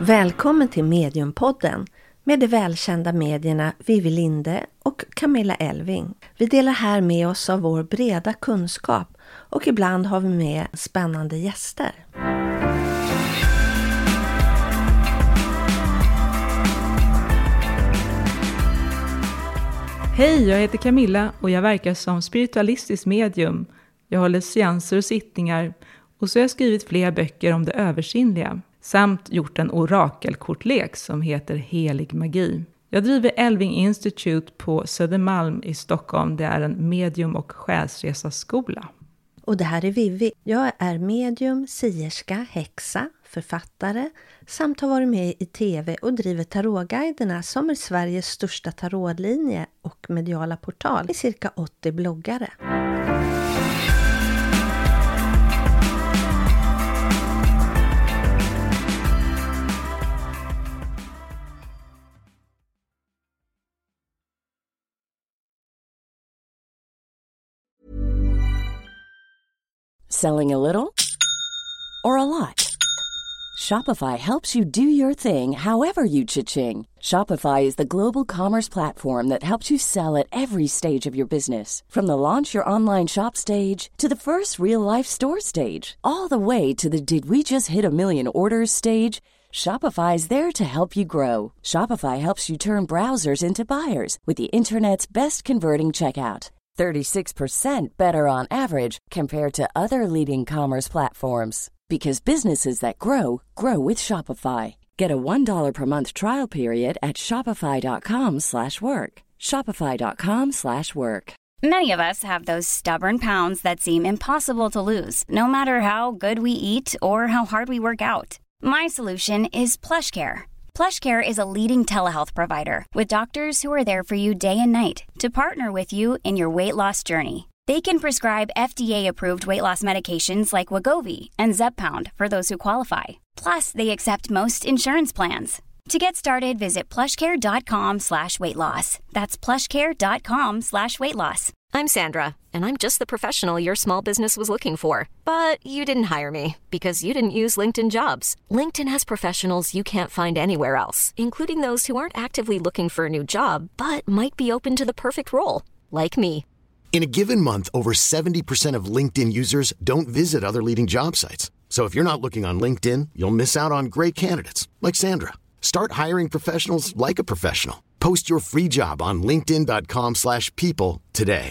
Välkommen till Mediumpodden med de välkända medierna Vivi Linde och Camilla Elving. Vi delar här med oss av vår breda kunskap och ibland har vi med spännande gäster. Hej, jag heter Camilla och jag verkar som spiritualistisk medium. Jag håller seanser och sittningar och så har jag skrivit flera böcker om det översinnliga. Samt gjort en orakelkortlek som heter Helig magi. Jag driver Elving Institute på Södermalm i Stockholm. Det är en medium- och själsresaskola. Och det här är Vivi. Jag är medium, sierska, häxa, författare samt har varit med i tv och driver tarotguiderna som är Sveriges största tarotlinje och mediala portal i cirka 80 bloggare. Selling a little or a lot? Shopify helps you do your thing however you cha-ching. Shopify is the global commerce platform that helps you sell at every stage of your business. From the launch your online shop stage to the first real-life store stage, all the way to the did we just hit a million orders stage. Shopify is there to help you grow. Shopify helps you turn browsers into buyers with the internet's best converting checkout. 36% better on average compared to other leading commerce platforms. Because businesses that grow, grow with Shopify. Get a $1 per month trial period at shopify.com/work. Shopify.com/work. Many of us have those stubborn pounds that seem impossible to lose, no matter how good we eat or how hard we work out. My solution is PlushCare. PlushCare is a leading telehealth provider with doctors who are there for you day and night to partner with you in your weight loss journey. They can prescribe FDA-approved weight loss medications like Wegovy and Zepbound for those who qualify. Plus, they accept most insurance plans. To get started, visit plushcare.com/weightloss. That's plushcare.com/weightloss. I'm Sandra, and I'm just the professional your small business was looking for. But you didn't hire me because you didn't use LinkedIn Jobs. LinkedIn has professionals you can't find anywhere else, including those who aren't actively looking for a new job, but might be open to the perfect role, like me. In a given month, over 70% of LinkedIn users don't visit other leading job sites. So if you're not looking on LinkedIn, you'll miss out on great candidates like Sandra. Start hiring professionals like a professional. Post your free job on linkedin.com/people today.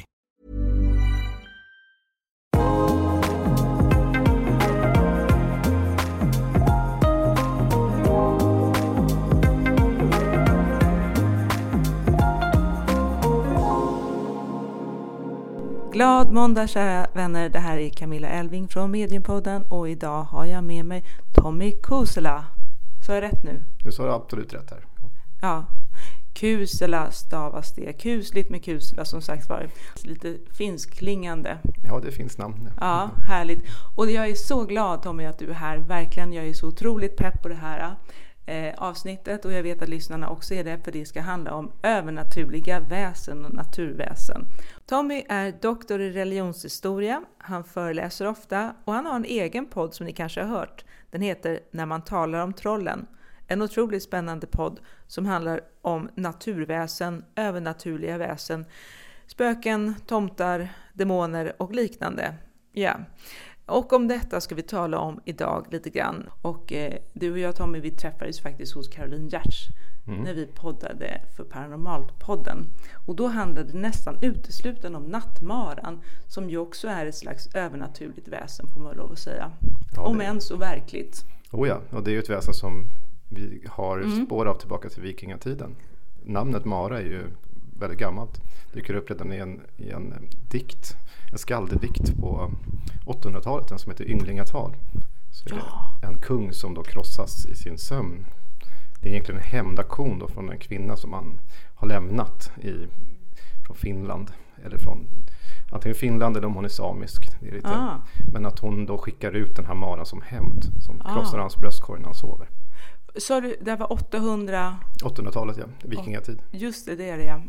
Glad måndag kära vänner, det här är Camilla Elving från Mediumpodden och idag har jag med mig Tommy Kuusela. Så är jag rätt nu? Du sa absolut rätt här. Ja, Kuusela stavas det. Kusligt med Kuusela som sagt var. Lite finskklingande. Ja, det finns namn. Ja, härligt. Och jag är så glad Tommy att du är här. Verkligen, jag är så otroligt pepp på det här avsnittet och jag vet att lyssnarna också är det, för det ska handla om övernaturliga väsen och naturväsen. Tommy är doktor i religionshistoria, han föreläser ofta och han har en egen podd som ni kanske har hört. Den heter När man talar om trollen. En otroligt spännande podd som handlar om naturväsen, övernaturliga väsen, spöken, tomtar, demoner och liknande. Ja. Och om detta ska vi tala om idag lite grann. Och du och jag Tommy, vi träffades faktiskt hos Caroline Giertz när vi poddade för Paranormalt-podden. Och då handlade det nästan uteslutande om nattmaran, som ju också är ett slags övernaturligt väsen får man lov att säga. Ja, om än så verkligt. Oh ja, och det är ju ett väsen som vi har spår av tillbaka till vikingatiden. Namnet Mara är ju väldigt gammalt. Dyker upp redan i en dikt, en skaldedikt på 800-talet, den som heter Ynglingatal. Så är det en kung som då krossas i sin sömn. Det är egentligen en hämndaktion då från en kvinna som man har lämnat från Finland, eller från antingen Finland eller om hon är samisk. Det är lite, men att hon då skickar ut den här maran som hämnd, som krossar hans bröstkorg när han sover. Så det var 800-talet, ja. Vikingatid. Just det är det, ja.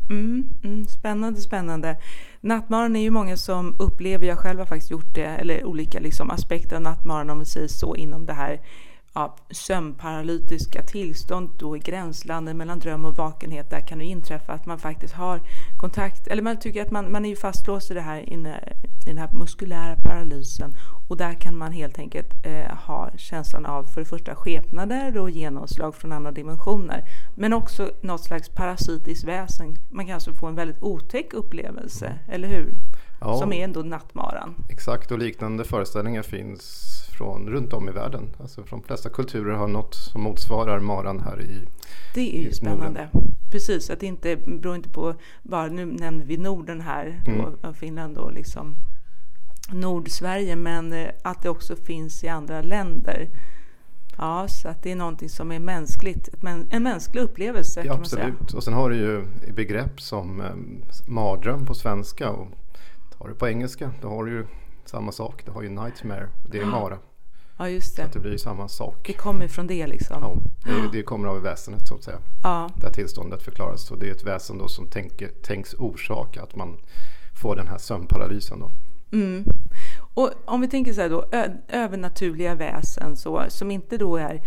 Spännande. Nattmaran är ju många som upplever, jag själv har faktiskt gjort det, eller olika liksom aspekter av nattmaran om vi säger så, inom det här sömnparalytiska tillstånd då i gränslandet mellan dröm och vakenhet. Där kan det inträffa att man faktiskt har kontakt, eller man tycker att man är ju fastlåst i det här, i den här muskulära paralysen, och där kan man helt enkelt ha känslan av för det första skepnader och genomslag från andra dimensioner, men också något slags parasitiskt väsen. Man kan alltså få en väldigt otäck upplevelse, eller hur? Ja. Som är ändå nattmaran. Exakt, och liknande föreställningar finns från runt om i världen. Alltså från de flesta kulturer har något som motsvarar maran här i Det är ju spännande. Norden. Precis, att det inte beror inte på, bara nu nämner vi Norden här, då, Finland och liksom Nordsverige, men att det också finns i andra länder. Ja, så att det är någonting som är mänskligt, en mänsklig upplevelse, ja, kan man säga. Absolut, och sen har du ju begrepp som mardröm på svenska, och tar du på engelska, då har du ju samma sak. Det har ju nightmare, det är mara. Ja, just det. Så att det blir ju samma sak. Det kommer från det liksom. Ja, det kommer av väsenet så att säga. Ja. Där tillståndet förklaras. Så det är ett väsen då som tänks orsaka att man får den här sömnparalysen då. Mm. Och om vi tänker så här då, övernaturliga väsen så, som inte då är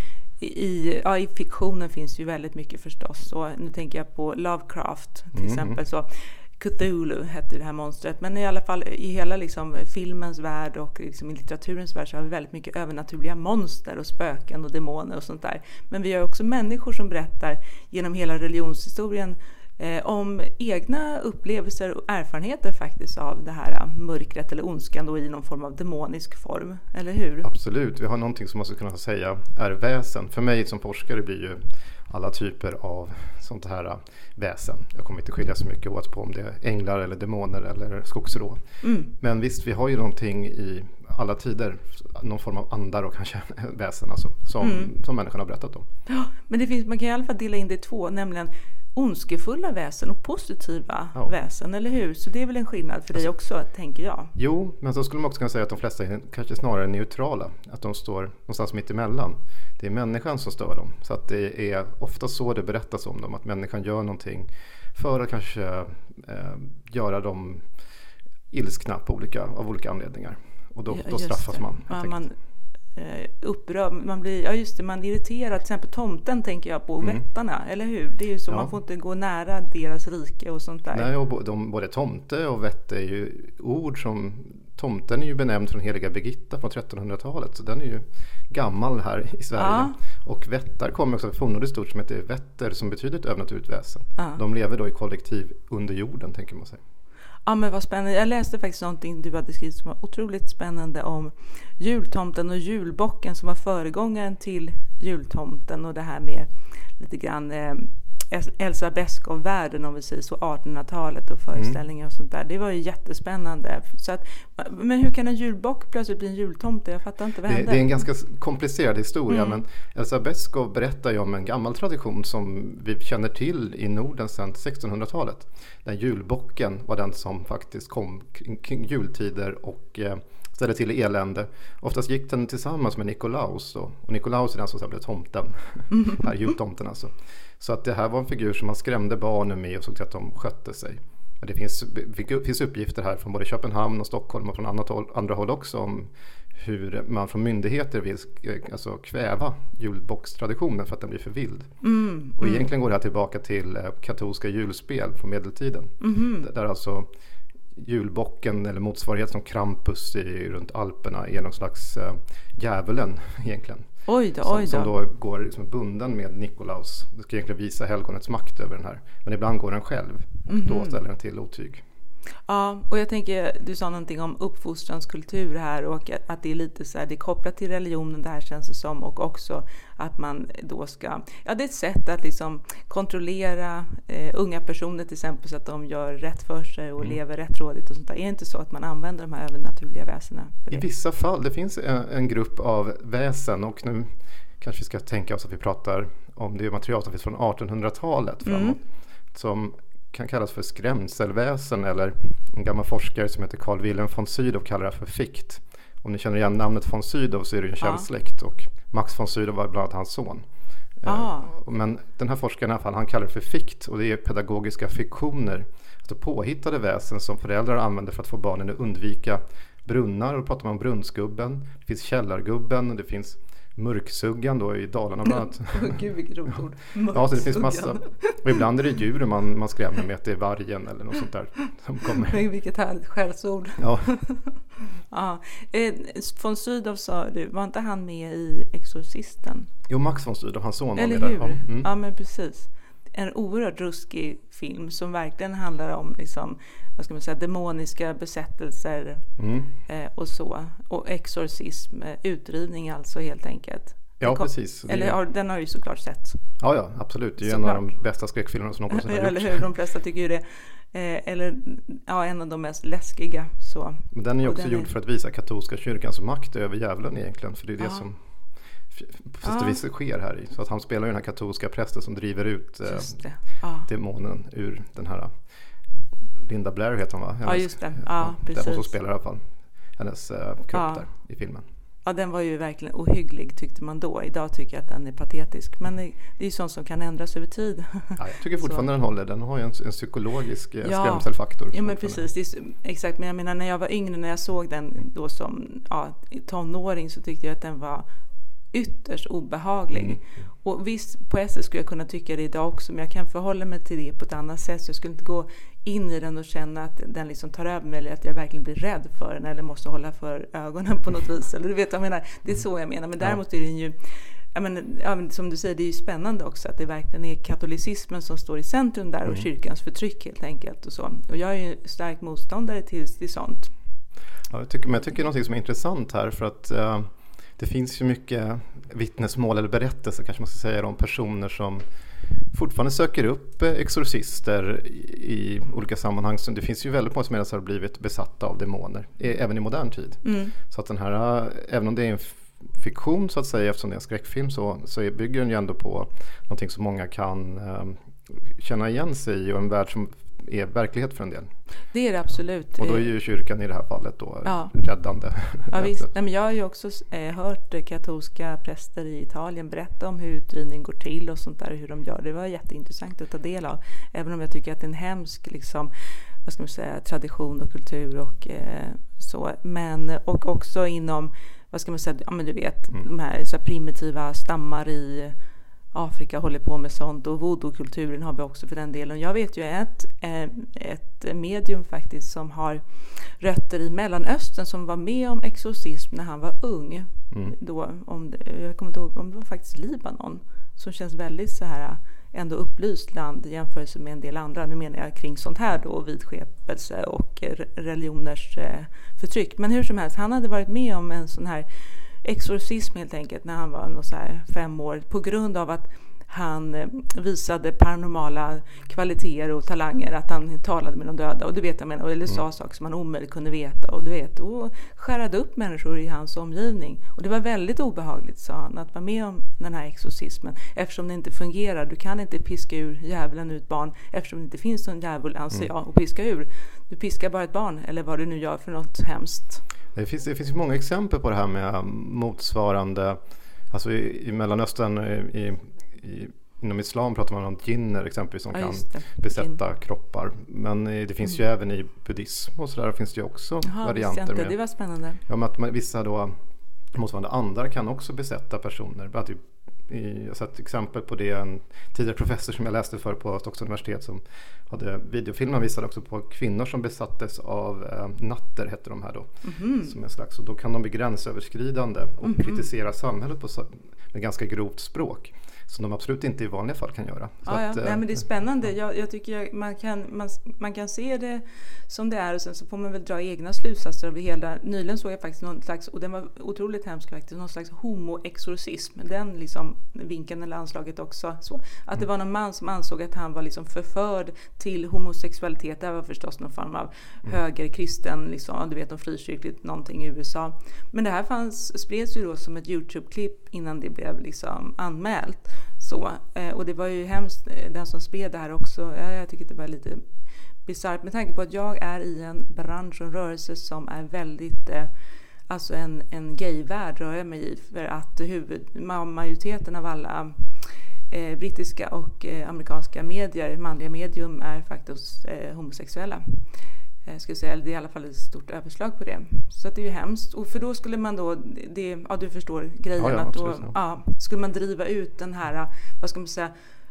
i fiktionen finns ju väldigt mycket förstås. Och nu tänker jag på Lovecraft till exempel, så Cthulhu hette det här monstret, men i alla fall i hela liksom filmens värld och liksom i litteraturens värld så har vi väldigt mycket övernaturliga monster och spöken och demoner och sånt där. Men vi har också människor som berättar genom hela religionshistorien om egna upplevelser och erfarenheter faktiskt av det här mörkret eller ondskan då i någon form av demonisk form, eller hur? Absolut, vi har någonting som man skulle kunna säga är väsen. För mig som forskare blir ju alla typer av sånt här väsen. Jag kommer inte skilja så mycket åt på om det är änglar eller demoner eller skogsrå. Men visst, vi har ju någonting i alla tider, någon form av andar och kanske väsen alltså, som människan har berättat om. Ja, men det finns, man kan i alla fall dela in det i två, nämligen ondskefulla väsen och positiva väsen, eller hur? Så det är väl en skillnad för dig också, tänker jag. Jo, men så skulle man också kunna säga att de flesta är kanske snarare neutrala. Att de står någonstans mitt emellan. Det är människan som stör dem. Så att det är ofta så det berättas om dem. Att människan gör någonting för att kanske göra dem ilskna av olika anledningar. Och då straffas man. Upprörd, man blir, man är irriterad. Till exempel tomten tänker jag på, vättarna, eller hur? Det är ju så, man får inte gå nära deras rike och sånt där. Nej, och både tomte och vätte är ju ord som, tomten är ju benämnd från heliga Birgitta från 1300-talet, så den är ju gammal här i Sverige. Ja. Och vättar kommer också från fornnordiskt ord som heter vätter, som betyder ett övernaturligt väsen. Ja. De lever då i kollektiv under jorden, tänker man sig. Ja, men vad spännande. Jag läste faktiskt någonting du hade skrivit som var otroligt spännande om jultomten och julbocken som var föregångaren till jultomten, och det här med lite grann Elsa Beskow-världen, om vi säger så, 1800-talet och föreställningar och sånt där. Det var ju jättespännande. Så att, men hur kan en julbock plötsligt bli en jultomte? Jag fattar inte vad hände. Det är en ganska komplicerad historia, men Elsa Beskow berättar ju om en gammal tradition som vi känner till i Norden sedan 1600-talet. Den julbocken var den som faktiskt kom kring jultider och ställde till elände. Oftast gick den tillsammans med Nikolaus då. Och Nikolaus är den som sen blev tomten. Här jultomten alltså. Så att det här var en figur som man skrämde barnen med och såg till att de skötte sig. Men det finns uppgifter här från både Köpenhamn och Stockholm och från andra håll också om hur man från myndigheter vill alltså kväva julbockstraditionen för att den blir för vild. Och egentligen går det här tillbaka till katolska julspel från medeltiden. Där alltså julbocken eller motsvarighet som Krampus runt Alperna är någon slags djävulen egentligen. Oj då. Som då går liksom bunden med Nikolaus. Det ska egentligen visa helgonets makt över den här. Men ibland går den själv och då ställer den till otyg. Ja, och jag tänker, du sa någonting om uppfostranskultur här och att det är lite så här, det är kopplat till religionen, det här känns det som, och också att man då ska, det är ett sätt att liksom kontrollera unga personer till exempel så att de gör rätt för sig och lever rättrådigt och sånt där. Är det inte så att man använder de här övernaturliga väsena? I vissa fall, det finns en grupp av väsen, och nu kanske vi ska tänka oss att vi pratar om det material som finns från 1800-talet framåt, som kan kallas för skrämselväsen, eller en gammal forskare som heter Carl Wilhelm von Sydow kallar det för fikt. Om ni känner igen namnet von Sydow så är det ju en känd släkt, och Max von Sydow var bland annat hans son. Men den här forskaren i alla fall, han kallar det för fikt, och det är pedagogiska fiktioner, alltså påhittade väsen som föräldrar använder för att få barnen att undvika brunnar. Och då pratar man om brunnsgubben, det finns källargubben, det finns mörksuggan då i Dalarna bland annat. Gud vilket roligt ord. Ja, så det finns massa. Och ibland är det djur man skrämmer med att det är vargen eller något sånt där som kommer. Vilket härligt skällsord. Ja. Ja. Von Sydow sa du, var inte han med i Exorcisten? Jo, Max von Sydow, hans son. Eller hur? Ja, men precis. En oerhört ruskig film som verkligen handlar om liksom, vad ska man säga, demoniska besättelser och så. Och exorcism, utdrivning alltså helt enkelt. Ja, precis. Eller den har ju såklart sett. Ja, absolut. Det är ju en av de bästa skräckfilmerna som någonsin har gjorts. Eller hur, de flesta tycker ju det. Eller en av de mest läskiga. Så. Men den är ju också gjord för att visa katolska kyrkans makt över djävulen egentligen. För det är det som vis sker här i. Så att han spelar ju den här katolska prästen som driver ut demonen ur den här Linda Blair heter hon, va? Ja, just det. Ja, precis. Och så spelar i alla fall hennes kropp där i filmen. Ja, den var ju verkligen ohygglig tyckte man då. Idag tycker jag att den är patetisk. Men det är ju sånt som kan ändras över tid. Ja, jag tycker fortfarande den håller. Den har ju en psykologisk skrämselfaktor. Ja, men precis. Exakt. Men jag menar, när jag var yngre, när jag såg den då som tonåring, så tyckte jag att den var ytterst obehaglig. Och visst, på SS skulle jag kunna tycka det idag också, men jag kan förhålla mig till det på ett annat sätt. Så jag skulle inte gå in i den och känna att den liksom tar över mig, eller att jag verkligen blir rädd för den eller måste hålla för ögonen på något vis. Eller du vet vad jag menar, det är så jag menar. Men däremot är den ju, som du säger, det är ju spännande också att det verkligen är katolicismen som står i centrum där och kyrkans förtryck helt enkelt och så. Och jag är ju stark motståndare till sånt. Ja, jag tycker någonting som är intressant här, för att det finns ju mycket vittnesmål eller berättelser kanske man ska säga om personer som fortfarande söker upp exorcister i olika sammanhang. Så det finns ju väldigt många som har blivit besatta av demoner, även i modern tid. Så att den här, även om det är en fiktion så att säga, eftersom det är en skräckfilm, så bygger den ju ändå på någonting som många kan känna igen sig i, och en värld som är verklighet för en del. Det är det absolut. Och då är ju kyrkan i det här fallet då räddande. Ja, visst. Nej, men jag har ju också hört katolska präster i Italien berätta om hur utdrivning går till och sånt där, hur de gör. Det var jätteintressant att ta del av. Även om jag tycker att det är en hemsk liksom, vad ska man säga, tradition och kultur och så. Men och också inom, vad ska man säga, ja men du vet, de här så primitiva stammar i Afrika håller på med sånt, och voodoo-kulturen har vi också för den delen. Jag vet ju ett medium faktiskt som har rötter i Mellanöstern som var med om exorcism när han var ung. Då, jag kommer inte ihåg om det var faktiskt Libanon, som känns väldigt så här ändå upplyst land i jämförelse med en del andra. Nu menar jag kring sånt här då, vidskepelse och religioners förtryck. Men hur som helst, han hade varit med om en sån här exorcism helt enkelt när han var så här 5 år, på grund av att han visade paranormala kvaliteter och talanger, att han talade med de döda, och du vet jag menar, eller sa saker som man omöjligt kunde veta, och du vet, och skärade upp människor i hans omgivning. Och det var väldigt obehagligt, sa han, att vara med om den här exorcismen, eftersom det inte fungerar. Du kan inte piska ur djävulen ut barn, eftersom det inte finns någon djävul, anser jag, att piska ur. Du piskar bara ett barn, eller vad du nu gör för något hemskt. Det finns ju många exempel på det här med motsvarande, alltså i Mellanöstern, inom islam pratar man om jinner exempelvis som kan besätta kroppar. Men det finns ju även i buddhism och sådär finns det ju också varianter med. Det var spännande. Ja, med att vissa då motsvarande andar kan också besätta personer. Jag har sett exempel på det, en tidigare professor som jag läste för på Stockholms universitet som hade videofilmer, visade också på kvinnor som besattes av natter, hette de här då, som en slags, och då kan de bli gränsöverskridande och kritisera samhället med ganska grovt språk, som de absolut inte i vanliga fall kan göra. Nej, men det är spännande. Jag tycker man kan se det som det är, och sen så får man väl dra egna slutsatser av det hela. Nyligen såg jag faktiskt någon slags, och den var otroligt hemsk faktiskt, någon slags homoexorcism. Den liksom vinkeln eller anslaget också. Så att det var någon man som ansåg att han var liksom förförd till homosexualitet. Det var förstås någon form av högerkristen, liksom, du vet, någon frikyrkligt någonting i USA. Men det här spreds ju då som ett YouTube-klipp innan det blev liksom anmält. Så, och det var ju hemskt, den som spred det här också. Jag tycker det var lite bisarrt med tanke på att jag är i en bransch och en rörelse som är väldigt, alltså en gayvärld rör jag mig i, för att majoriteten av alla brittiska och amerikanska medier, manliga medium, är faktiskt homosexuella. ska jag säga, eller det är i alla fall ett stort överslag på det. Så att det är ju hemskt. Och för då skulle man då, du förstår grejen, Ja, att då absolut, skulle man driva ut den här, vad ska man säga,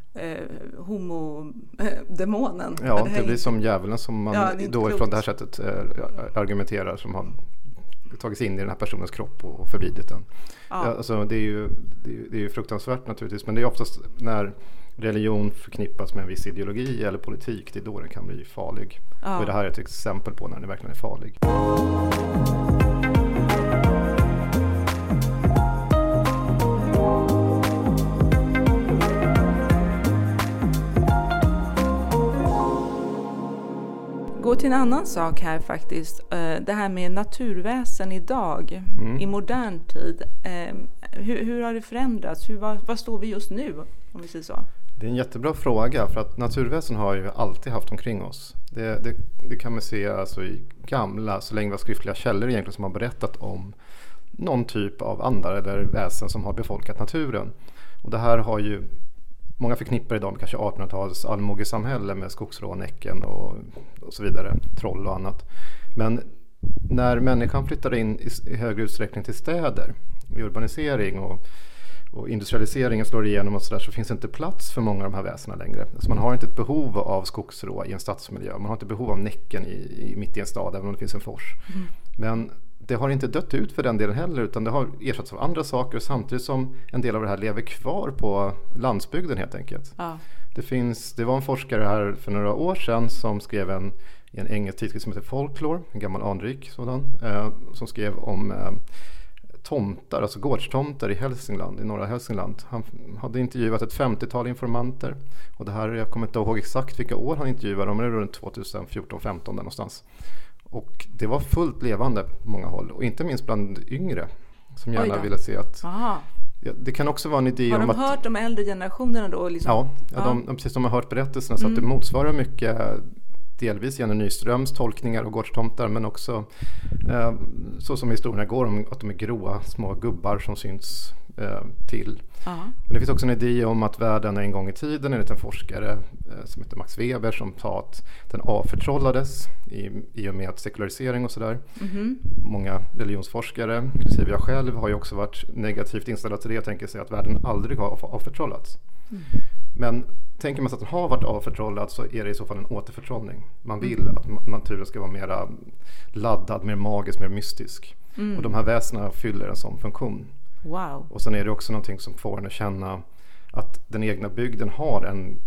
homodemonen. Ja, det blir som djävulen som man då ifrån det här sättet argumenterar, som har tagit sig in i den här personens kropp och förvridit den. Ja. Alltså, det är ju fruktansvärt naturligtvis, men det är oftast när religion förknippas med en viss ideologi eller politik, det är då den kan bli farlig. Ja. Och det här är ett exempel på när den verkligen är farlig. Gå till en annan sak här faktiskt. Det här med naturväsen idag, i modern tid. Hur har det förändrats? Vad står vi just nu, om vi säger så? Det är en jättebra fråga, för att naturväsen har ju alltid haft omkring oss. Det kan man se alltså i gamla, så länge vi har skriftliga källor egentligen, som har berättat om någon typ av andar eller väsen som har befolkat naturen. Och det här har ju många förknippar idag med kanske 1800-talets allmogesamhälle med skogsrånäcken och så vidare, troll och annat. Men när människan flyttar in i högre utsträckning till städer, med urbanisering och industrialiseringen slår igenom och så finns inte plats för många av de här väsena längre. Alltså man har inte ett behov av skogsrå i en stadsmiljö. Man har inte behov av näcken mitt i en stad, även om det finns en fors. Men det har inte dött ut för den delen heller, utan det har ersatts av andra saker, samtidigt som en del av det här lever kvar på landsbygden helt enkelt. Ja. Det var en forskare här för några år sedan som skrev i en engelsk tidskrift som heter Folklore, en gammal anrik sådan, som skrev om tomtar, alltså gårdstomtar i Hälsingland, i norra Hälsingland. Han hade intervjuat ett 50-tal informanter, och det här, jag kommer inte ihåg exakt vilka år han intervjuade dem, men det var runt 2014-15 där någonstans. Och det var fullt levande på många håll, och inte minst bland yngre som gärna ville se att... det kan också vara en idé om att... Har de hört de äldre generationerna då? Liksom? Ja, precis, de har hört berättelserna, så att det motsvarar mycket delvis Jenny Nyströms tolkningar och gårdstomtar, men också så som historierna går om att de är gråa små gubbar som syns till. Men det finns också en idé om att världen en gång i tiden, enligt en forskare som heter Max Weber, som sa att den avförtrollades i och med sekularisering och sådär. Många religionsforskare, inklusive jag själv, har ju också varit negativt inställda till det. Jag tänker sig att världen aldrig har avförtrollats. Men tänker man sig att den har varit avförtrollad, så är det i så fall en återförtrollning. Man vill att naturen ska vara mer laddad, mer magisk, mer mystisk. Och de här väsena fyller en sån funktion. Wow. Och sen är det också någonting som får en att känna att den egna bygden har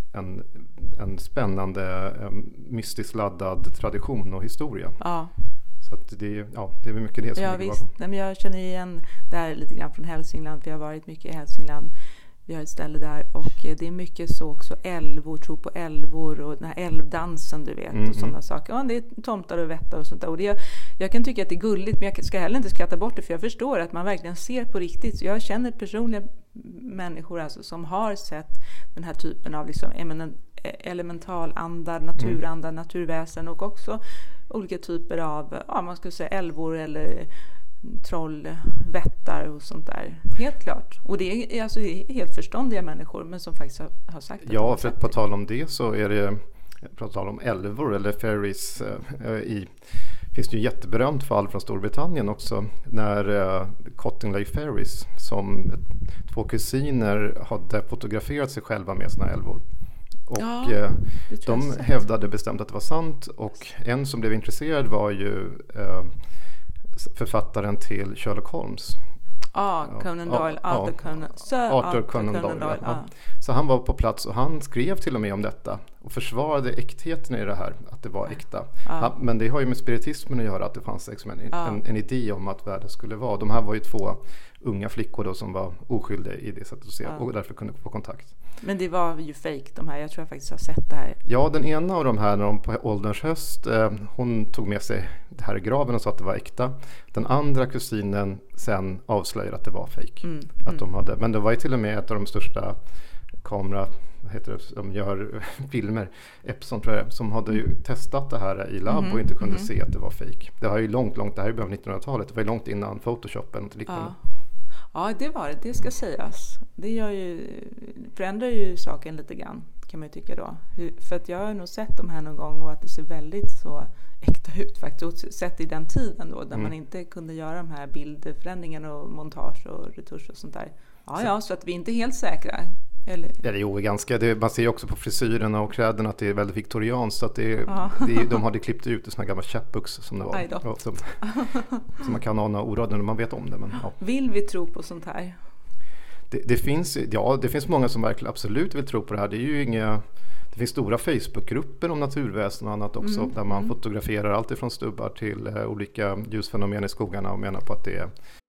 en spännande, mystiskt laddad tradition och historia. Ja. Så att det är mycket det som ligger bakom. Men jag känner igen det här lite grann från Hälsingland. Vi har varit mycket i Hälsingland. Vi har ett ställe där, och det är mycket så också älvor, tro på älvor och den här älvdansen, du vet, och sådana saker. Ja, det är tomtar och vättar och sånt där. Och jag kan tycka att det är gulligt, men jag ska heller inte skratta bort det, för jag förstår att man verkligen ser på riktigt. Så jag känner personliga människor alltså, som har sett den här typen av liksom elementalandar, naturandar, naturväsen, och också olika typer av, man ska säga älvor eller troll, vättar och sånt där. Helt klart. Och det är alltså helt förståndiga människor, men som faktiskt har sagt det. Ja, för att på tal om det, så är det, på tal om älvor eller fairies, finns det ju jätteberömt fall från Storbritannien också, när Cottingley Fairies, som två kusiner hade fotograferat sig själva med sina älvor. Och de hävdade bestämt att det var sant, och en som blev intresserad var ju författaren till Sherlock Holmes. Conan Doyle. Arthur Conan Doyle. Så han var på plats, och han skrev till och med om detta och försvarade äktheten i det här, att det var äkta. Men det har ju med spiritismen att göra, att det fanns liksom en idé om att världen skulle vara. De här var ju två unga flickor då, som var oskyldiga i det sättet att se, och därför kunde få kontakt. Men det var ju fake de här, jag tror jag faktiskt har sett det här. Ja, den ena av de här, när de på ålderns höst, hon tog med sig det här i graven och sa att det var äkta. Den andra kusinen sen avslöjade att det var fake. Men det var ju till och med ett av de största som gör filmer, Epson tror jag, som hade ju testat det här i labb och inte kunde se att det var fake. Det var ju långt, det här är början av 1900-talet, det var ju långt innan Photoshop eller något liknande. Ja, det ska sägas. Det förändrar ju saken lite grann, kan man ju tycka då. För att jag har nog sett de här någon gång och att det ser väldigt så äkta ut faktiskt. Och sett i den tiden då där man inte kunde göra de här bildförändringarna och montage och retusch och sånt där. Ja, så att vi inte är helt säkra. Eller? Ja, det är ju ganska, man ser ju också på frisyrerna och kläderna att det är väldigt viktorianskt, så att de hade klippt ut såna gamla chapbooks som det var. Ja, som man kan ana oråd när man vet om det. Men, ja. Vill vi tro på sånt här? Det finns många som verkligen absolut vill tro på det här. Det är ju det finns stora Facebookgrupper om naturväsen och annat också, där man fotograferar allt ifrån stubbar till olika ljusfenomen i skogarna och menar på att det är...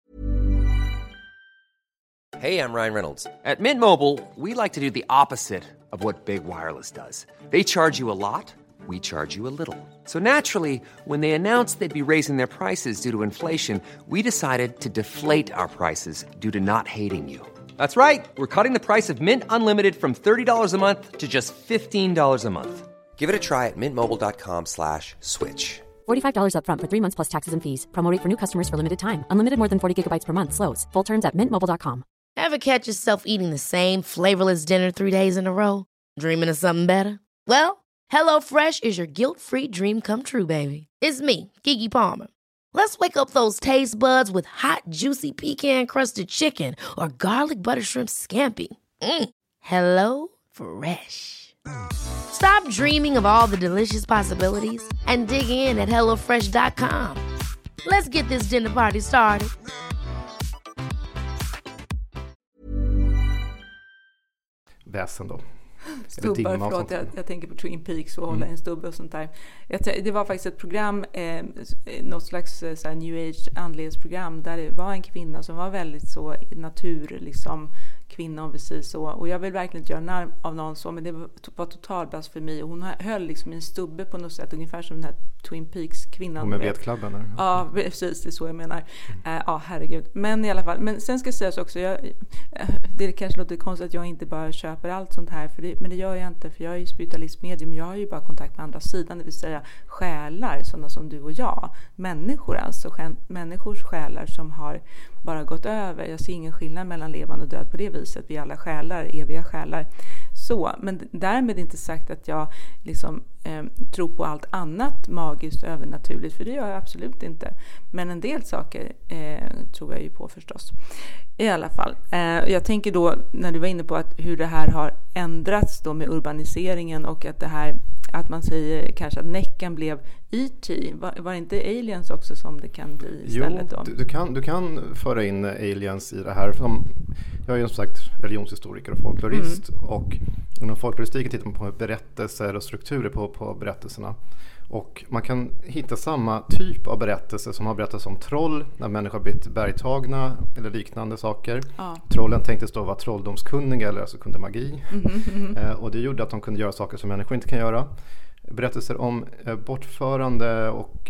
Hey, I'm Ryan Reynolds. At Mint Mobile, we like to do the opposite of what Big Wireless does. They charge you a lot, we charge you a little. So naturally, when they announced they'd be raising their prices due to inflation, we decided to deflate our prices due to not hating you. That's right. We're cutting the price of Mint Unlimited from $30 a month to just $15 a month. Give it a try at mintmobile.com/switch. $45 up front for 3 months plus taxes and fees. Promo rate for new customers for limited time. Unlimited more than 40 gigabytes per month. Slows full terms at mintmobile.com. Ever catch yourself eating the same flavorless dinner 3 days in a row? Dreaming of something better? Well, HelloFresh is your guilt-free dream come true, baby. It's me, Keke Palmer. Let's wake up those taste buds with hot, juicy pecan-crusted chicken or garlic butter shrimp scampi. Hello Fresh. Stop dreaming of all the delicious possibilities and dig in at HelloFresh.com. Let's get this dinner party started. Väsen då. Stubbar, förlåt, jag tänker på Twin Peaks och hålla en stubbe och sånt där. Det var faktiskt ett program, något slags så här New Age andlighetsprogram, där det var en kvinna som var väldigt så natur, liksom kvinna, precis så. Och jag vill verkligen inte göra narr av någon så, men det var total blasfemi. Och hon höll liksom en stubbe på något sätt, ungefär som den här Twin Peaks-kvinnan. Och med vetklabben. Ja, precis, det är så jag menar. Ja, herregud. Men i alla fall, men sen ska jag säga också, det kanske låter konstigt att jag inte bara köper allt sånt här, men det gör jag inte, för jag är ju spiritualistmedium, jag har ju bara kontakt med andra sidan, det vill säga själar, sådana som du och jag. Människor alltså, människors själar som har bara gått över. Jag ser ingen skillnad mellan levande och död på det viset. Vi är alla själar, eviga själar. Så, men därmed inte sagt att jag liksom tror på allt annat magiskt och övernaturligt, för det gör jag absolut inte. Men en del saker tror jag ju på förstås. I alla fall. Jag tänker då, när du var inne på hur det här har ändrats då med urbaniseringen och att man säger kanske att Näcken blev E.T. Var det inte aliens också som det kan bli istället då? Du kan föra in aliens i det här. Jag är ju som sagt religionshistoriker och folklorist, och inom folkloristiken tittar man på berättelser och strukturer på berättelserna. Och man kan hitta samma typ av berättelser som har berättats om troll, när människor har blivit bergtagna eller liknande saker. Trollen tänktes då vara trolldomskunniga, eller alltså kunde magi. Och det gjorde att de kunde göra saker som människor inte kan göra. Berättelser om bortförande och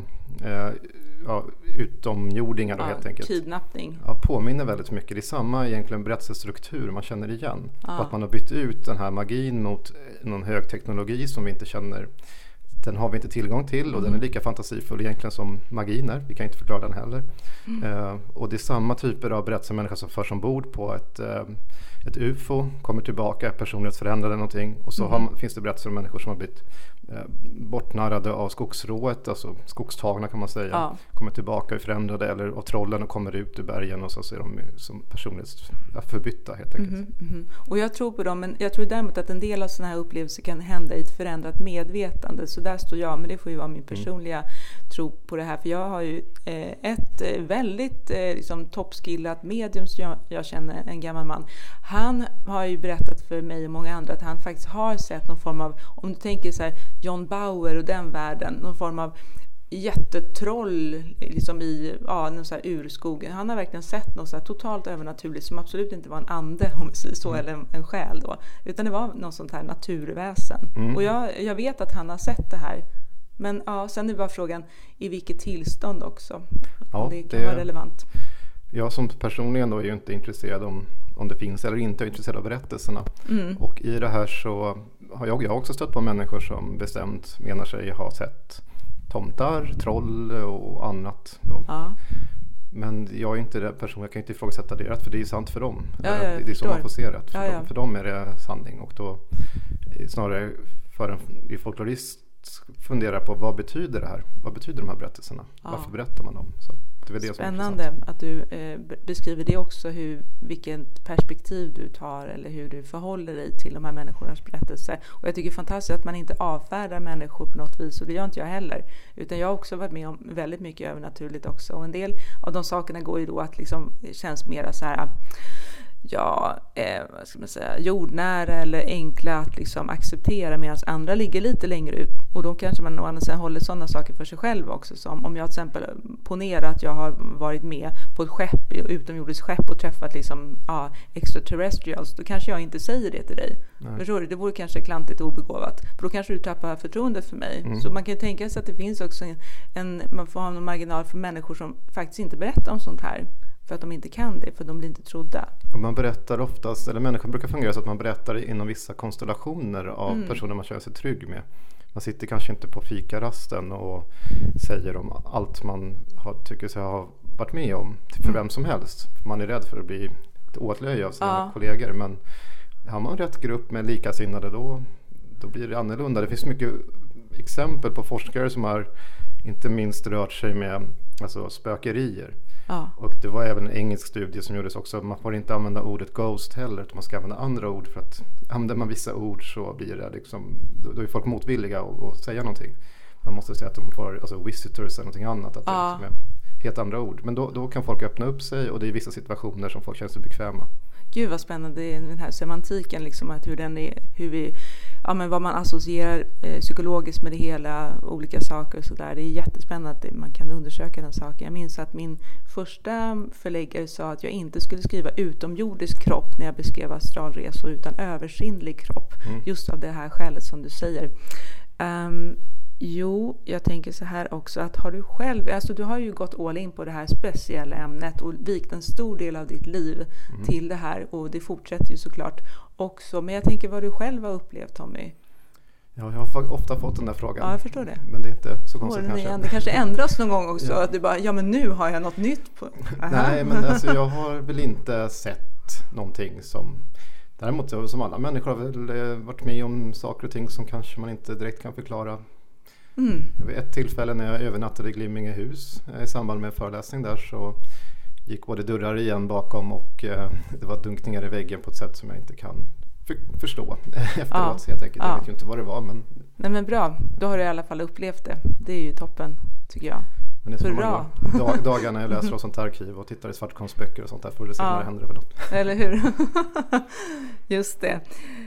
utomjordingar då, helt enkelt. Kidnappning. Ja, påminner väldigt mycket. Det är samma egentligen berättelsestruktur man känner igen. På att man har bytt ut den här magin mot någon hög teknologi som vi inte känner. Den har vi inte tillgång till, och den är lika fantasifull egentligen som magin är. Vi kan inte förklara den heller. Och det är samma typer av berättelser, människor som förs ombord på ett UFO, kommer tillbaka, personlighetsförändrade någonting, och så finns det berättelser om människor som har blivit bortnarrade av skogsrået, alltså skogstagna kan man säga, kommer tillbaka och förändrade, eller av trollen och kommer ut ur bergen, och så är de som personlighetsförbytta helt enkelt. Och jag tror på dem, men jag tror däremot att en del av sådana här upplevelser kan hända i ett förändrat medvetande, så där står jag, men det får ju vara min personliga tro på det här, för jag har ju ett väldigt liksom toppskillat medium som jag känner, en gammal man. Han har ju berättat för mig och många andra att han faktiskt har sett någon form av, om du tänker så här John Bauer och den världen, någon form av jättetroll liksom i någon så här urskogen. Han har verkligen sett något så här totalt övernaturligt som absolut inte var en ande, om vi säger så, eller en själ då, utan det var någon sånt här naturväsen. Och jag vet att han har sett det här. Men sen är bara frågan i vilket tillstånd också. Om det kan vara relevant. Jag som personligen då är ju inte intresserad om det finns eller inte, är intresserad av berättelserna. Och i det här så har jag också stött på människor som bestämt menar sig ha sett tomtar, troll och annat då. Men jag är inte den person, jag kan inte ifrågasätta det, för det är sant för dem. Det är så man får se det. För dem är det sanning, och då snarare för en folklorist fundera på vad betyder det här? Vad betyder de här berättelserna? Varför berättar man dem? Så det är det spännande som är att du beskriver det också, vilket perspektiv du tar eller hur du förhåller dig till de här människornas berättelser. Och jag tycker det är fantastiskt att man inte avfärdar människor på något vis, och det gör inte jag heller. Utan jag har också varit med om väldigt mycket övernaturligt också. Och en del av de sakerna går ju då att liksom känns mer så här, vad ska man säga, jordnära eller enkla att liksom acceptera, medan andra ligger lite längre ut. Och då kanske man å andra sidan håller sådana saker för sig själv också. Som om jag till exempel ponerar att jag har varit med på ett skepp, utomjordiskt skepp, och träffat liksom, extraterrestrials, då kanske jag inte säger det till dig. Förstår du? Det vore kanske klantigt och obegåvat. För då kanske du tappar förtroendet för mig. Så man kan ju tänka sig att det finns också man får ha en marginal för människor som faktiskt inte berättar om sånt här. För att de inte kan det, för de blir inte trodda. Och man berättar oftast, eller människor brukar fungera så att man berättar inom vissa konstellationer av personer man känner sig trygg med. Man sitter kanske inte på fikarasten och säger om allt man tycker sig ha varit med om för vem som helst. Man är rädd för att bli åtlöjad av sina kollegor. Men har man rätt grupp med likasinnade, då blir det annorlunda. Det finns mycket exempel på forskare som har inte minst rört sig med spökerier. Och det var även en engelsk studie som gjordes också. Man får inte använda ordet ghost heller, utan man ska använda andra ord, för att använder man vissa ord så blir det liksom, då är folk motvilliga att säga någonting. Man måste säga att de får visitors eller någonting annat, att det liksom är helt andra ord. Men då kan folk öppna upp sig, och det är vissa situationer som folk känner sig bekväma. Gud vad spännande, det är den här semantiken liksom, att vad man associerar psykologiskt med det hela, olika saker och sådär. Det är jättespännande att man kan undersöka den saken. Jag minns att min första förläggare sa att jag inte skulle skriva utomjordisk kropp när jag beskrev astralresor, utan översinnlig kropp. Just av det här skälet som du säger. Jag tänker så här också, att har du själv, du har ju gått all in på det här speciella ämnet och vikt en stor del av ditt liv till det här, och det fortsätter ju såklart också. Men jag tänker vad du själv har upplevt, Tommy. Ja, jag har ofta fått den där frågan. Ja, jag förstår det. Men det är inte så konstigt kanske. Det kanske ändras någon gång också, att du bara, men nu har jag något nytt på. Nej, men jag har väl inte sett någonting som... Däremot som alla människor har väl varit med om saker och ting som kanske man inte direkt kan förklara. Vid ett tillfälle när jag övernattade i Glimmingehus i samband med en föreläsning där, så gick både dörrar igen bakom, och det var dunkningar i väggen på ett sätt som jag inte kan förstå efteråt. Så jag tänker, jag vet ju inte vad det var. Nej, men bra, då har du i alla fall upplevt det. Det är ju toppen, tycker jag. Men det är bra. Dagarna jag läser av sånt arkiv och tittar i svartkonstböcker och sånt där, får det se när det händer över något. Eller hur? Just det.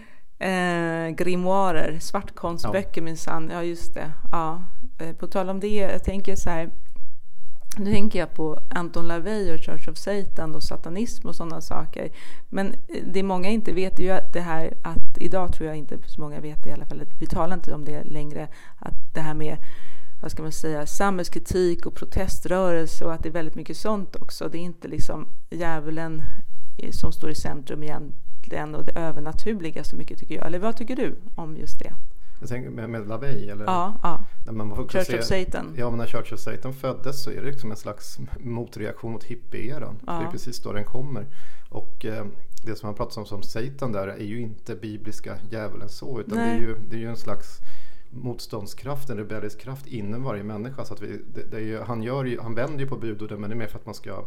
Grimoirer, svartkonstböcker minsann. Ja, just det. Ja. På tal om det, jag tänker så här. Nu tänker jag på Anton LaVey och Church of Satan och satanism och sådana saker. Men det många inte vet är ju att det här, att idag tror jag inte så många vet det i alla fall, vi talar inte om det längre, att det här med, vad ska man säga, samhällskritik och proteströrelse, och att det är väldigt mycket sånt också. Det är inte liksom djävulen som står i centrum egentligen, och det övernaturliga så mycket, tycker jag. Eller vad tycker du om just det? Jag tänker med LaVey, eller? Ja. Church of Satan. Ja, men när Church of Satan föddes så är det liksom en slags motreaktion mot hippie-eran. Det är precis då den kommer. Och det som man pratar om som Satan där är ju inte bibliska djävulen så, utan det är ju en slags motståndskraft, en rebellisk kraft inom varje människa. Så att han vänder ju på budorden, men det är mer för att man ska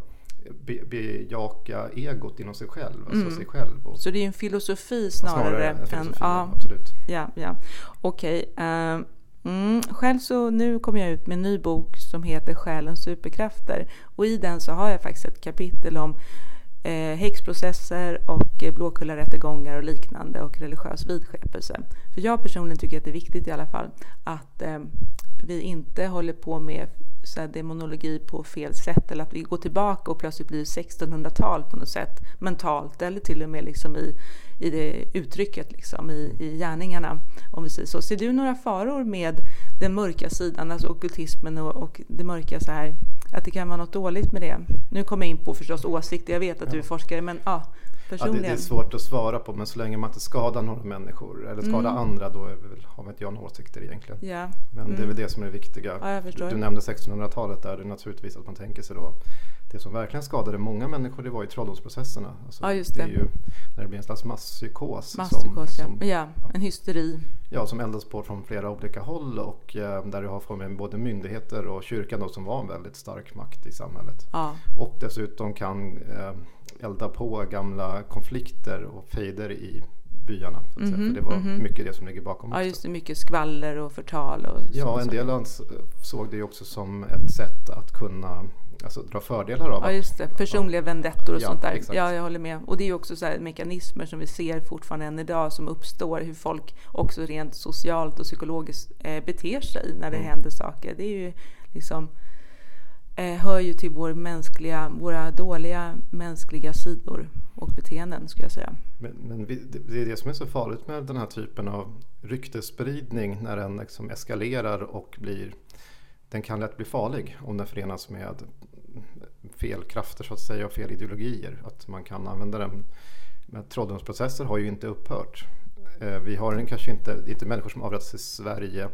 bejaka egot inom sig själv, alltså sig själv. Så det är en filosofi snarare en filosofi, absolut. Ja. Okej. Själv så nu kommer jag ut med en ny bok som heter Själens superkrafter, och i den så har jag faktiskt ett kapitel om häxprocesser och blåkullarättegångar och liknande, och religiös vidskepelse. För jag personligen tycker att det är viktigt i alla fall att vi inte håller på med så här demonologi på fel sätt, eller att vi går tillbaka och plötsligt blir 1600-tal på något sätt mentalt, eller till och med liksom i det uttrycket liksom, i gärningarna, om vi säger så. Ser du några faror med den mörka sidan, alltså ockultismen och det mörka, så här, att det kan vara något dåligt med det? Nu kommer jag in på förstås åsikter, jag vet att du är forskare, men personligen. Det är svårt att svara på, men så länge man inte skadar några människor eller skadar andra, då har inte jag några åsikter egentligen. Ja. Men det är väl det som är det viktiga. Ja, jag förstår. Du nämnde 1600-talet där, det är naturligtvis att man tänker sig då det som verkligen skadade många människor, det var ju trolldomsprocesserna. Alltså, ja, just det. Det är ju när det blir en slags masspsykos. En hysteri. Ja, som eldas på från flera olika håll och där du har fått med både myndigheter och kyrkan då, som var en väldigt stark makt i samhället. Ja. Och dessutom kan elda på gamla konflikter och fejder i byarna. Så att säga. För det var mycket det som ligger bakom. Ja, just det. Mycket skvaller och förtal. Och ja, en del såg det ju också som ett sätt att kunna dra fördelar av. Ja, just det. Personliga vendettor och sånt där. Exakt. Ja, jag håller med. Och det är ju också så här mekanismer som vi ser fortfarande än idag som uppstår. Hur folk också rent socialt och psykologiskt beter sig när det händer saker. Det är ju liksom hör ju till våra dåliga mänskliga sidor och beteenden, skulle jag säga. Men det är det som är så farligt med den här typen av ryktesspridning när den liksom eskalerar och den kan lätt bli farlig om den förenas med fel krafter så att säga och fel ideologier. Att man kan använda den. Men trolldomsprocesser har ju inte upphört. Vi har kanske inte människor som avrättas i Sverige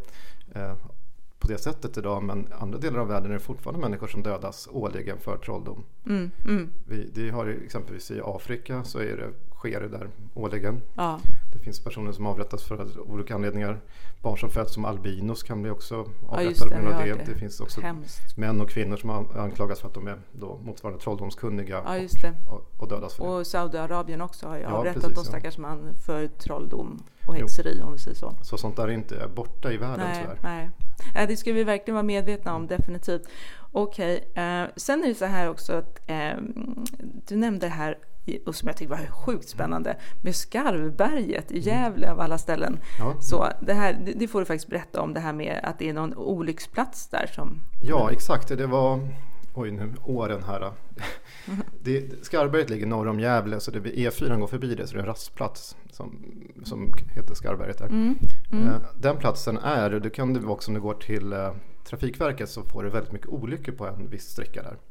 på det sättet idag, men andra delar av världen är det fortfarande människor som dödas årligen för trolldom. Det har exempelvis i Afrika så sker det där årligen. Ja. Det finns personer som avrättas för olika anledningar. Barn som föds som albinos kan bli också avrättade på grund av det. Det finns också män och kvinnor som anklagas för att de är då motsvarande trolldomskunniga och dödas för det. Och Saudiarabien också har ju avrättat någon stackars man för trolldom och häxeri, om vi säger så. Så sånt där är inte borta i världen tyvärr. Nej, det ska vi verkligen vara medvetna om, definitivt. Okej, sen är det så här också att du nämnde här, och som jag tycker var sjukt spännande, med Skarvberget i Gävle av alla ställen. Ja. Så det får du faktiskt berätta om, det här med att det är någon olycksplats där som... Ja, exakt. Det var... åren här. Skarvberget ligger norr om Gävle, så E4 går förbi det, så det är en rastplats som heter Skarvberget där. Den platsen det kan det vara också om du går till Trafikverket, så får du väldigt mycket olyckor på en viss sträcka där.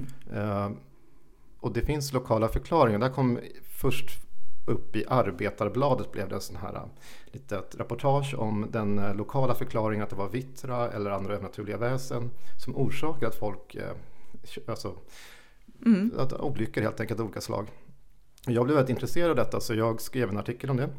Och det finns lokala förklaringar. Där kom först upp i Arbetarbladet blev det en sån här litet reportage om den lokala förklaringen att det var vittra eller andra övernaturliga väsen som orsakar att folk att olyckor helt enkelt av olika slag. Jag blev väldigt intresserad av detta, så jag skrev en artikel om det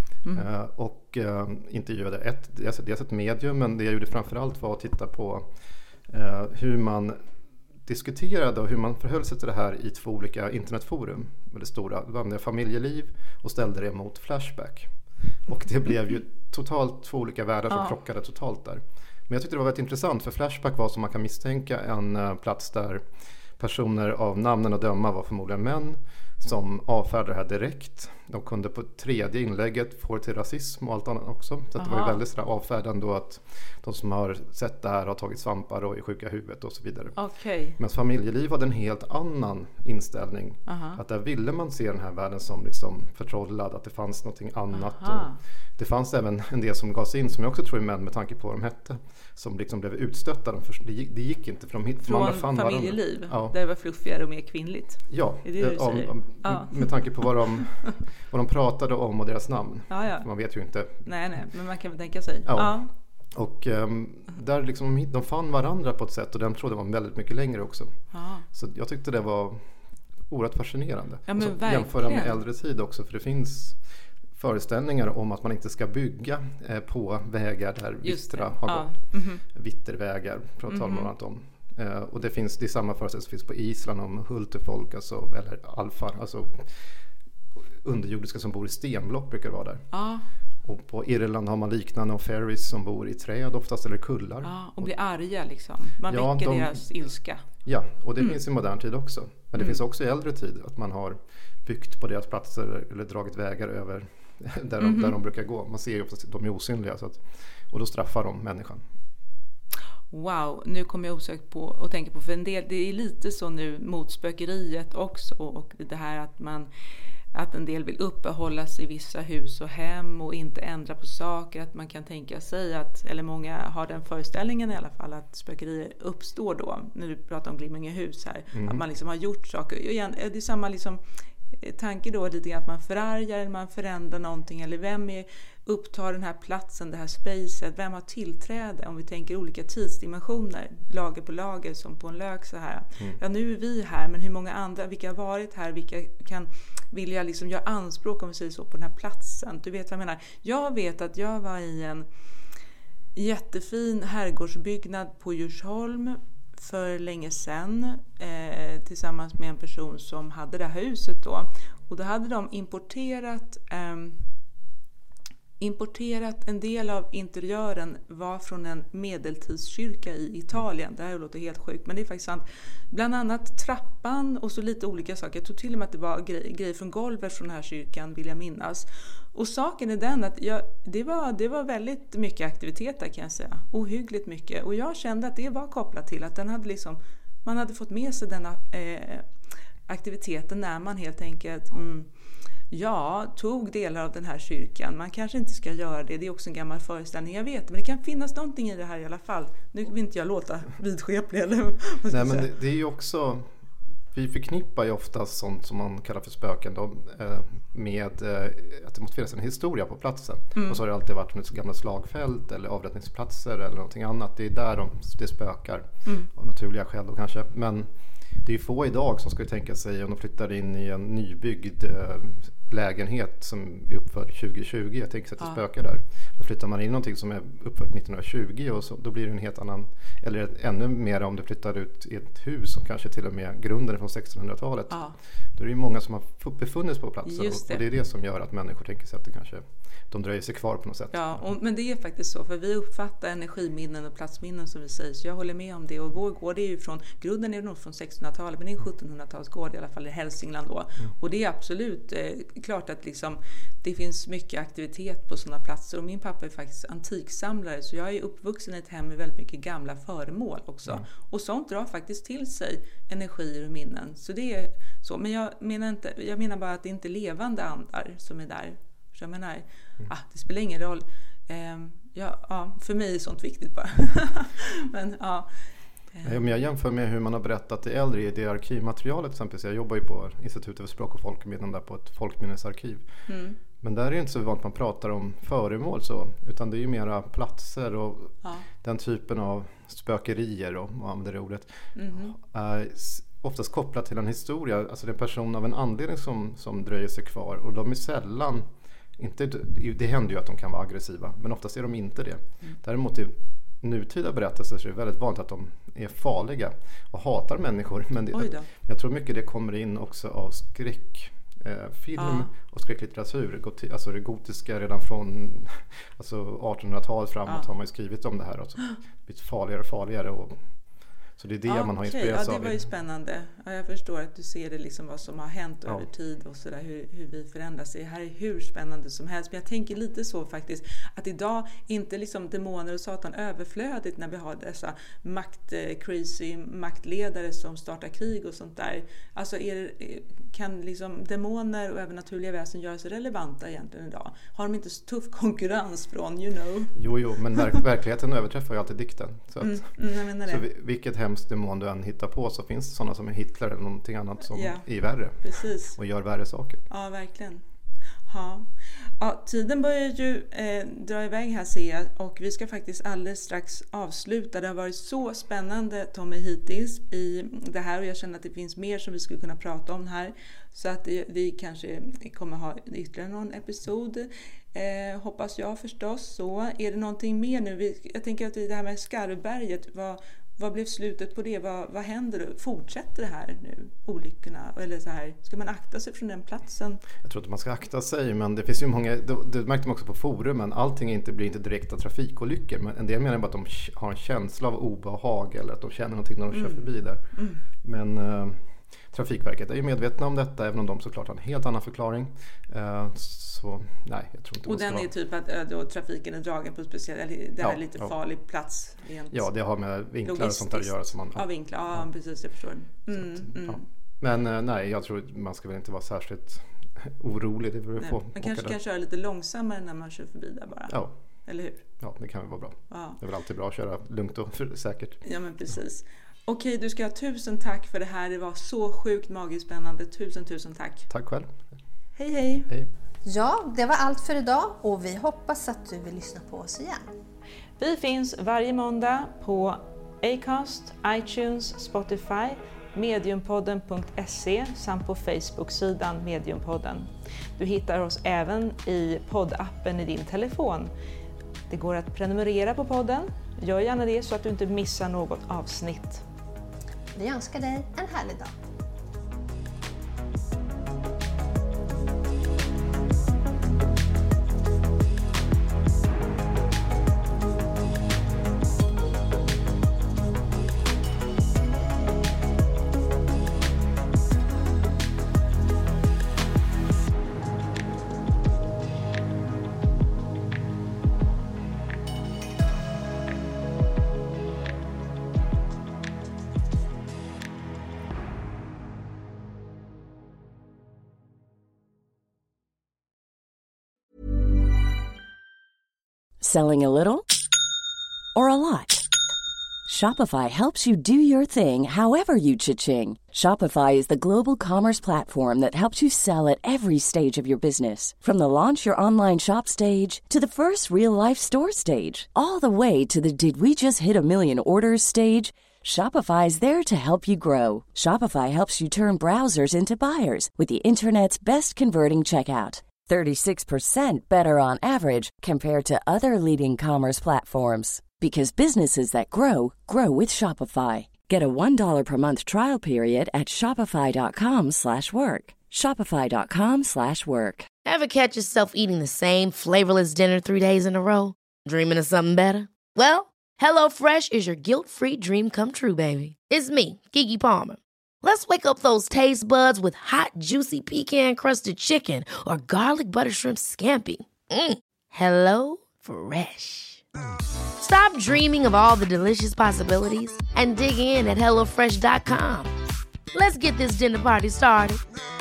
och intervjuade dels ett medium, men det jag gjorde framförallt var att titta på hur man diskuterade och hur man förhöll sig till det här i 2 olika internetforum. Det stora, det var Familjeliv och ställde det mot Flashback. Och det blev ju totalt 2 olika världar som krockade totalt där. Men jag tyckte det var väldigt intressant, för Flashback var, som man kan misstänka, en plats där personer av namnen att döma var förmodligen män som avfärdade det här direkt. De kunde på 3:e inlägget få till rasism och allt annat också. Så det var ju väldigt sådär avfärdande då att de som har sett det här har tagit svampar och är sjuka i huvudet och så vidare. Men Familjeliv hade en helt annan inställning. Att där ville man se den här världen som liksom förtrollad, att det fanns någonting annat. Och det fanns även en del som gavs in, som jag också tror är män med tanke på vad de hette, som liksom blev utstötta. Det gick inte från Familjeliv, där det var fluffigare och mer kvinnligt. Ja, med tanke på vad de pratade om och deras namn. Man vet ju inte. Nej, men man kan väl tänka sig. Och där liksom, de fann varandra på ett sätt, och den trodde man väldigt mycket längre också. Så jag tyckte det var oerhört fascinerande. Jämföra med äldre tid också, för det finns föreställningar om att man inte ska bygga på vägar där vittra har gått. Vittervägar pratar man om. Och det är samma föreställning som finns på Island om Hultefolk, eller alfar, alltså underjordiska som bor i stenblock brukar det vara där. Och på Irland har man liknande, och fairies som bor i träd oftast, eller kullar. Och blir arga liksom. Man väcker deras ilska. Ja, och det finns i modern tid också. Men det finns också i äldre tid att man har byggt på deras platser eller dragit vägar över där de brukar gå. Man ser ju oftast att de är osynliga, och då straffar de människan. Wow, nu kommer jag osökt på och tänker på, för en del, det är lite så nu mot spökeriet också, och det här att en del vill uppehålla sig i vissa hus och hem och inte ändra på saker, att man kan tänka sig eller många har den föreställningen i alla fall, att spökerier uppstår då, när du pratar om Glimmingehus här, att man liksom har gjort saker, det är samma liksom tanke då, lite grann att man förargar eller man förändrar någonting, eller upptar den här platsen, det här spacet? Vem har tillträde? Om vi tänker olika tidsdimensioner, lager på lager som på en lök så här. Ja, nu är vi här, men hur många andra, vilka har varit här, vilka kan vilja liksom göra anspråk, om vi säger så, på den här platsen? Du vet vad jag menar. Jag vet att jag var i en jättefin herrgårdsbyggnad på Djursholm för länge sedan tillsammans med en person som hade det här huset då. Och då hade de importerat en del av interiören var från en medeltidskyrka i Italien. Det här låter helt sjukt, men det är faktiskt sant. Bland annat trappan och så lite olika saker. Jag tror till och med att det var grejer från golvet från den här kyrkan, vill jag minnas. Och saken är den att det var väldigt mycket aktivitet där, kan jag säga. Ohyggligt mycket. Och jag kände att det var kopplat till att den hade liksom, man hade fått med sig denna aktiviteten när man helt enkelt tog delar av den här kyrkan. Man kanske inte ska göra det. Det är också en gammal föreställning, jag vet. Men det kan finnas någonting i det här i alla fall. Nu vill inte jag låta vidskeplig. Nej, men det är ju också... Vi förknippar ju ofta sånt som man kallar för spöken då, med att det måste finnas en historia på platsen. Och så har det alltid varit med gamla slagfält eller avrättningsplatser eller någonting annat. Det är där det spökar. Av naturliga skäl då kanske. Men det är ju få idag som skulle tänka sig om de flyttar in i en nybyggd lägenhet som är uppförd 2020. Jag tänker sig att det spökar där. Men flyttar man in någonting som är uppfört 1920 och så, då blir det en helt annan, eller ännu mer om du flyttar ut i ett hus som kanske till och med grunden är från 1600-talet. Då är det ju många som har befunnits på platsen och det är det som gör att människor tänker sig att det kanske de dröjer sig kvar på något sätt. Ja, men det är faktiskt så, för vi uppfattar energiminnen och platsminnen som vi säger, så jag håller med om det. Och vår gård är ju grunden är nog från 1600-talet, men det är en 1700-talsgård i alla fall i Hälsingland då. Och det är absolut klart att liksom, det finns mycket aktivitet på sådana platser. Och min pappa är faktiskt antiksamlare, så jag är uppvuxen i ett hem med väldigt mycket gamla föremål också. Och sånt drar faktiskt till sig energier och minnen. Så det är så, men jag menar bara att det inte är levande andar som är där. Så jag menar, det spelar ingen roll. För mig är sånt viktigt bara. Men Om jag jämför med hur man har berättat det äldre i det arkivmaterialet exempelvis. Jag jobbar ju på Institutet för språk och folkminnen där på ett folkminnesarkiv. Men där är det inte så vanligt att man pratar om föremål så, utan det är ju mera platser och den typen av spökerier, och man använder det ordet, är oftast kopplat till en historia. Alltså det är en person av en anledning som dröjer sig kvar, och de är sällan, det händer ju att de kan vara aggressiva, men oftast är de inte det. Däremot i nutida berättelser så är det väldigt vanligt att de är farliga och hatar människor. Men jag tror mycket det kommer in också av skräckfilm och skräcklitteratur. Alltså det gotiska redan från 1800-talet framåt har man ju skrivit om det här. Alltså, blivit farligare och farligare. Så det är det man har inspirerats av. Ja, det var ju spännande. Ja, jag förstår att du ser det liksom vad som har hänt över tid och sådär, hur vi förändras. Det här är hur spännande som helst. Men jag tänker lite så faktiskt, att idag inte liksom demoner och satan överflödigt när vi har dessa crazy maktledare som startar krig och sånt där. Alltså kan liksom demoner och även naturliga väsen göra sig relevanta egentligen idag? Har de inte så tuff konkurrens från, Jo, men verkligheten överträffar ju alltid dikten. Så att, jag menar det. Så vilket hemskt demon du än hittar på, så finns det sådana som är Hitler eller någonting annat som är värre. Precis. Och gör värre saker. Ja, verkligen. Ja, tiden börjar ju dra iväg här, ser jag, och vi ska faktiskt alldeles strax avsluta. Det har varit så spännande, Tommy, hittills i det här, och jag känner att det finns mer som vi skulle kunna prata om här, så att vi kanske kommer ha ytterligare någon episod, hoppas jag förstås. Så är det någonting mer nu? Jag tänker att det här med Skarvberget, vad blev slutet på det? Vad händer? Fortsätter det här nu? Olyckorna? Eller så här, ska man akta sig från den platsen? Jag tror att man ska akta sig, men det finns ju många, det märkte man också på forumen, allting blir inte direkta trafikolyckor, men en del menar bara att de har en känsla av obehag eller att de känner någonting när de kör förbi där. Men Trafikverket är ju medvetna om detta, även om de såklart har en helt annan förklaring. Så nej, jag tror inte. Och den är typ att då trafiken är dragen på en speciell, eller det här är lite farlig plats. Ja, det har med vinklar och sånt där att göra. Som man, ja, vinklar, precis, jag förstår. Men nej, jag tror man ska väl inte vara särskilt orolig. Man kanske kan köra lite långsammare när man kör förbi där bara. Ja. Eller hur? Ja, det kan väl vara bra. Ja. Det är väl alltid bra att köra lugnt och säkert. Ja, men precis. Okej, du ska ha 1000 tack för det här. Det var så sjukt magiskt spännande. 1000 tack. Tack själv. Hej. Hej. Ja, det var allt för idag och vi hoppas att du vill lyssna på oss igen. Vi finns varje måndag på Acast, iTunes, Spotify, mediumpodden.se samt på Facebook-sidan Mediumpodden. Du hittar oss även i poddappen i din telefon. Det går att prenumerera på podden. Gör gärna det så att du inte missar något avsnitt. Vi önskar dig en härlig dag. Selling a little or a lot? Shopify helps you do your thing however you cha-ching. Shopify is the global commerce platform that helps you sell at every stage of your business. From the launch your online shop stage to the first real-life store stage, all the way to the did we just hit a million orders stage. Shopify is there to help you grow. Shopify helps you turn browsers into buyers with the internet's best converting checkout. 36% better on average compared to other leading commerce platforms. Because businesses that grow, grow with Shopify. Get a $1 per month trial period at shopify.com/work. Shopify.com/work. Ever catch yourself eating the same flavorless dinner 3 days in a row? Dreaming of something better? Well, HelloFresh is your guilt-free dream come true, baby. It's me, Keke Palmer. Let's wake up those taste buds with hot, juicy pecan-crusted chicken or garlic butter shrimp scampi. Hello Fresh. Stop dreaming of all the delicious possibilities and dig in at HelloFresh.com. Let's get this dinner party started.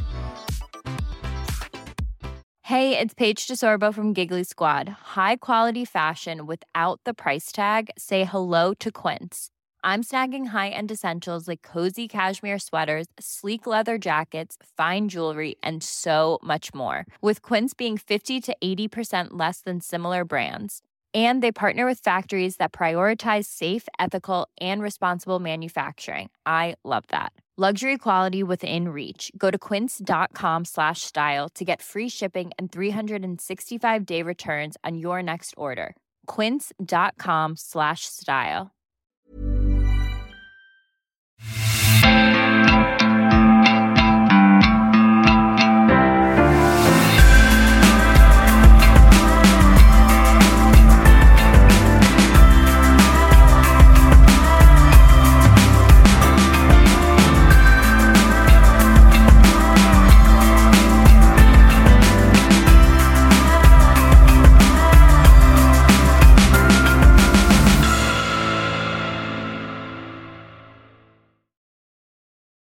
Hey, it's Paige DeSorbo from Giggly Squad. High quality fashion without the price tag. Say hello to Quince. I'm snagging high-end essentials like cozy cashmere sweaters, sleek leather jackets, fine jewelry, and so much more. With Quince being 50 to 80% less than similar brands. And they partner with factories that prioritize safe, ethical, and responsible manufacturing. I love that. Luxury quality within reach. Go to quince.com/style to get free shipping and 365-day returns on your next order. Quince.com/style.